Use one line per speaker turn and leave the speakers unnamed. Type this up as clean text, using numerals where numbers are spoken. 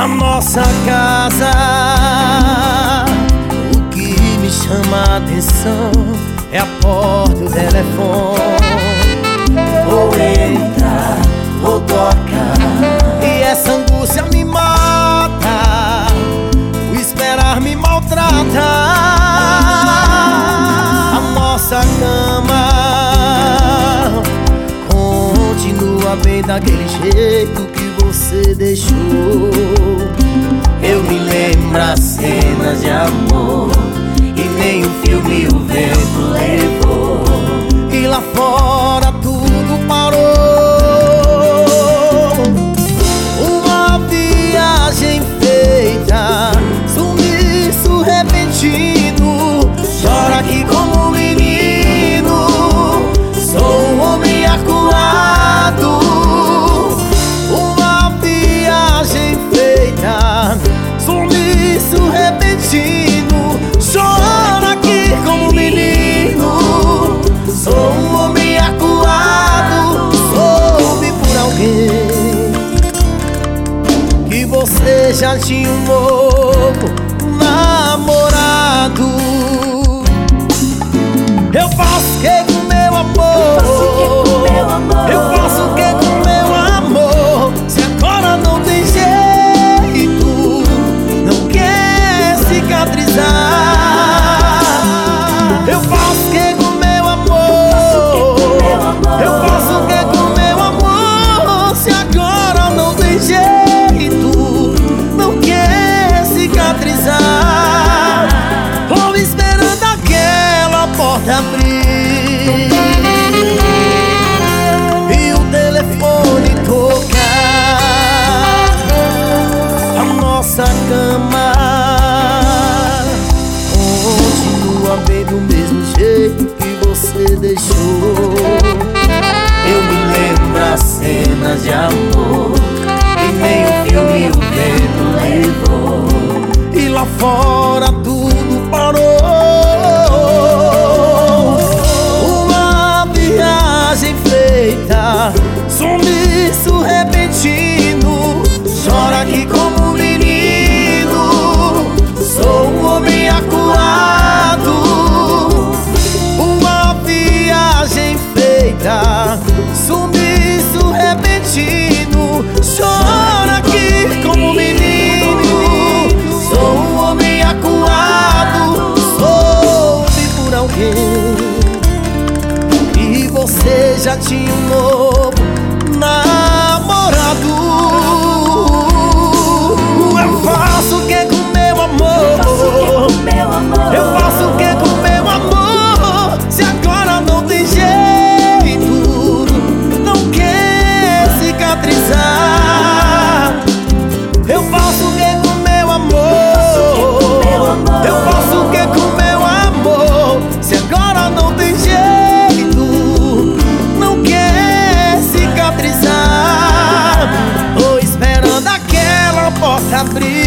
a nossa casa. O que me chama a atenção é a porta e o telefone. Vou entrar, vou tocar, e essa angústia me mata. O esperar me maltrata. A nossa cama continua bem daquele jeito que você deixou. Eu me lembro as cenas de amor e nem o filme o vento levou. E lá fora tudo parou. Uma viagem feita, sumiço repentino. Chora aqui como um menino, sou um homem acuado. Uma viagem feita, sumiço repentino. Chora aqui como um menino, sou um homem acuado. Soube por alguém que você já tinha um novo namorado. Eu faço o que com meu amor? Eu faço o que com meu amor? Se agora não tem jeito, não quer cicatrizar. Eu faço o que com meu amor? Eu faço o que com meu amor? Se agora não tem jeito, não quer cicatrizar. Vou esperando aquela porta abrir e o telefone tocar. A nossa cama continua bem do mesmo jeito que você deixou. Eu me lembro as cenas de amor e nem o filme o vento levou. E lá fora tudo parou. Uma viagem feita, sumiço repentino. Chora aqui como um menino, sou um homem acuado. Uma viagem feita, sumiço repentino. Chora aqui como um menino, sou um homem acuado. Soube por alguém que você já tinha um novo namorado. Eu faço o que com meu amor? Eu faço o que com meu amor? Se agora não tem jeito, não quer cicatrizar. Eu faço o que com meu amor? Eu faço o que com meu amor? Se agora não tem jeito, não quer cicatrizar. Tô esperando aquela porta abrir